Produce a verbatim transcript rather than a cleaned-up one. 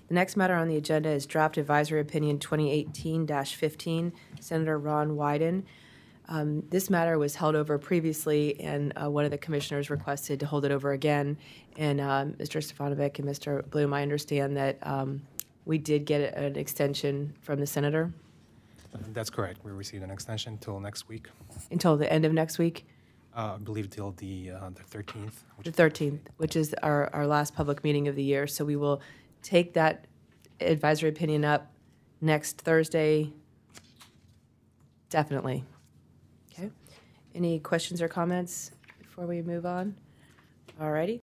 The next matter on the agenda is Draft Advisory Opinion twenty eighteen dash fifteen, Senator Ron Wyden. Um, This matter was held over previously, and uh, one of the commissioners requested to hold it over again. And um, Mister Stefanovic and Mister Bloom, I understand that um, we did get an extension from the senator That's correct. We received an extension till next week. until the end of next week, Uh, I believe till the uh, the thirteenth. the thirteenth, which is our, our last public meeting of the year. So we will take that advisory opinion up next Thursday, definitely. Okay. Any questions or comments before we move on? All righty.